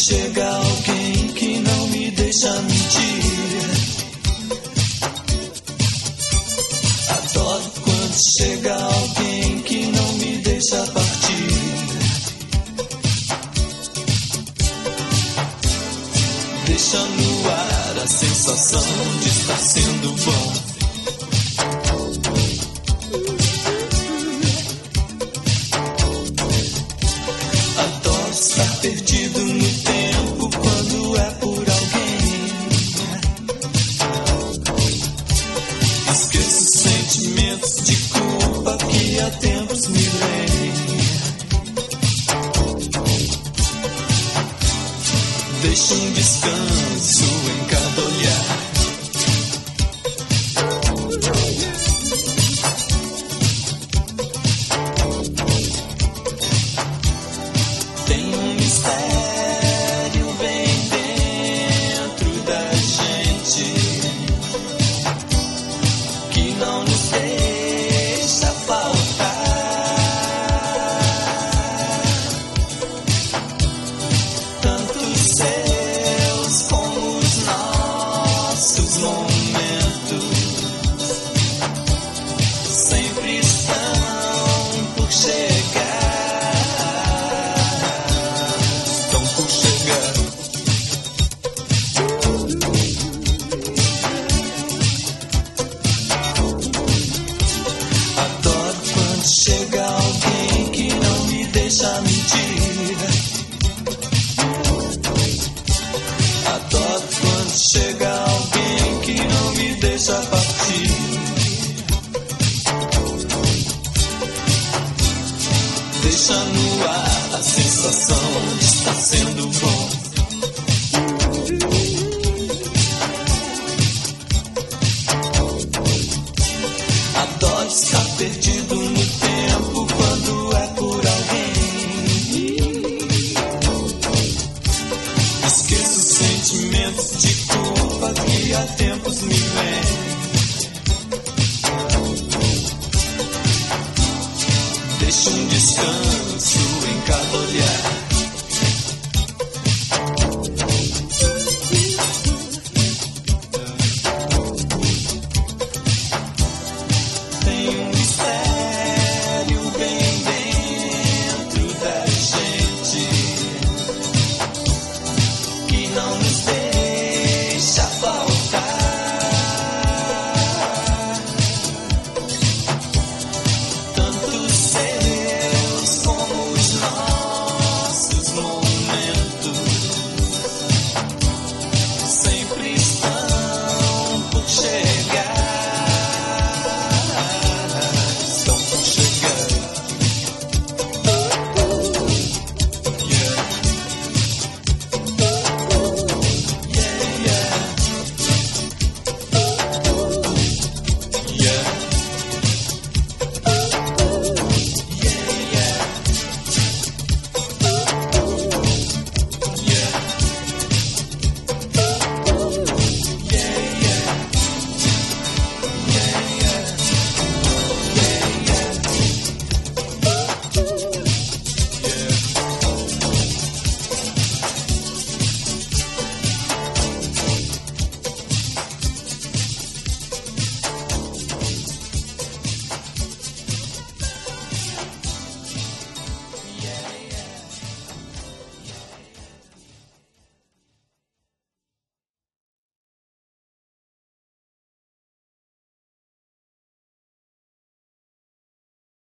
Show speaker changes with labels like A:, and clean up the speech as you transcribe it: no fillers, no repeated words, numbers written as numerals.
A: chega alguém que não me deixa mentir. Adoro quando chega alguém que não me deixa partir. Deixa no ar a sensação de estar sendo bom. Adoro estar perdido no tempo quando é por alguém. Esqueço sentimentos de culpa que há tempos me vêm. Deixo um descanso em cada olhar. Tem um mistério bem dentro da gente que não nos deixa faltar. Tanto os seus como os nossos momentos sempre estão por chegar. Estão por chegar. Adoro quando chega alguém que não me deixa mentir. Adoro quando chega alguém que não me deixa partir. Deixa no ar a sensação de estar sendo bom. Adoro estar perdido no tempo quando é por alguém. Esqueço sentimentos de culpa que há tempos me vêm. Deixo um descanso em cada